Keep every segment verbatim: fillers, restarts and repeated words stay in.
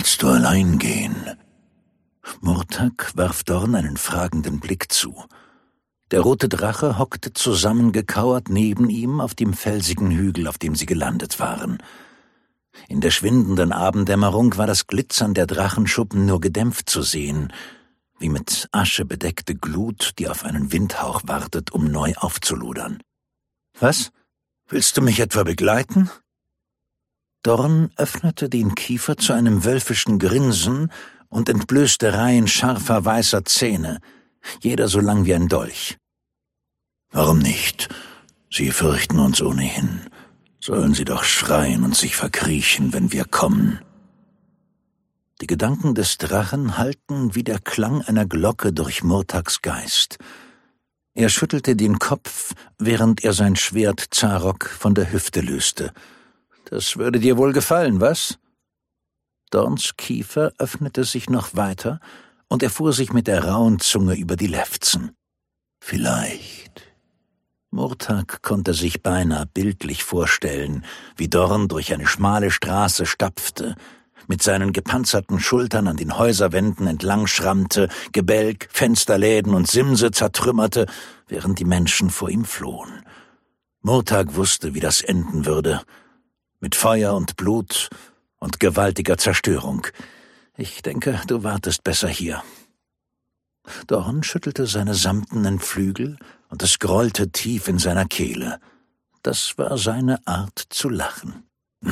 Willst du allein gehen? Murtag warf Dorn einen fragenden Blick zu. Der rote Drache hockte zusammengekauert neben ihm auf dem felsigen Hügel, auf dem sie gelandet waren. In der schwindenden Abenddämmerung war das Glitzern der Drachenschuppen nur gedämpft zu sehen, wie mit Asche bedeckte Glut, die auf einen Windhauch wartet, um neu aufzulodern. »Was? Willst du mich etwa begleiten?« Dorn öffnete den Kiefer zu einem wölfischen Grinsen und entblößte Reihen scharfer weißer Zähne, jeder so lang wie ein Dolch. »Warum nicht? Sie fürchten uns ohnehin. Sollen sie doch schreien und sich verkriechen, wenn wir kommen.« Die Gedanken des Drachen hallten wie der Klang einer Glocke durch Murtags Geist. Er schüttelte den Kopf, während er sein Schwert Zarok von der Hüfte löste. »Das würde dir wohl gefallen, was?« Dorns Kiefer öffnete sich noch weiter, und er fuhr sich mit der rauen Zunge über die Lefzen. »Vielleicht.« Murtag konnte sich beinahe bildlich vorstellen, wie Dorn durch eine schmale Straße stapfte, mit seinen gepanzerten Schultern an den Häuserwänden entlang schrammte, Gebälk, Fensterläden und Simse zertrümmerte, während die Menschen vor ihm flohen. Murtag wusste, wie das enden würde, mit Feuer und Blut und gewaltiger Zerstörung. »Ich denke, du wartest besser hier.« Dorn schüttelte seine samtenen Flügel, und es grollte tief in seiner Kehle. Das war seine Art zu lachen.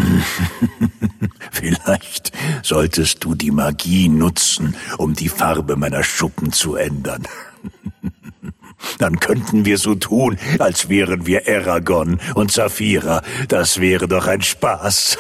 »Vielleicht solltest du die Magie nutzen, um die Farbe meiner Schuppen zu ändern. Dann könnten wir so tun, als wären wir Eragon und Saphira. Das wäre doch ein Spaß.«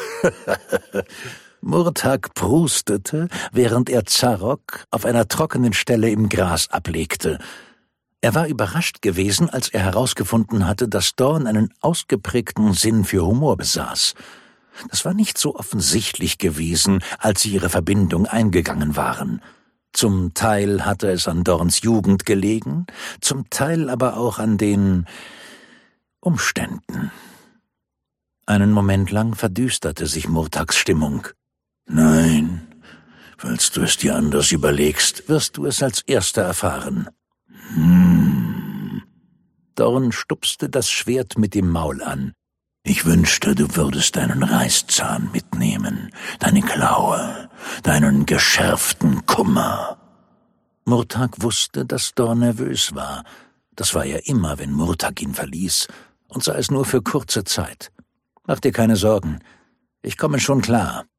Murtag prustete, während er Zarok auf einer trockenen Stelle im Gras ablegte. Er war überrascht gewesen, als er herausgefunden hatte, dass Dorn einen ausgeprägten Sinn für Humor besaß. Das war nicht so offensichtlich gewesen, als sie ihre Verbindung eingegangen waren. Zum Teil hatte es an Dorns Jugend gelegen, zum Teil aber auch an den Umständen. Einen Moment lang verdüsterte sich Murtags Stimmung. »Nein, falls du es dir anders überlegst, wirst du es als Erster erfahren.« »Hm.« Dorn stupste das Schwert mit dem Maul an. »Ich wünschte, du würdest deinen Reißzahn mitnehmen, deine Klaue, deinen geschärften Kummer.« Murtag wusste, dass Dorn nervös war. Das war er immer, wenn Murtag ihn verließ, und sei es nur für kurze Zeit. »Mach dir keine Sorgen, ich komme schon klar.«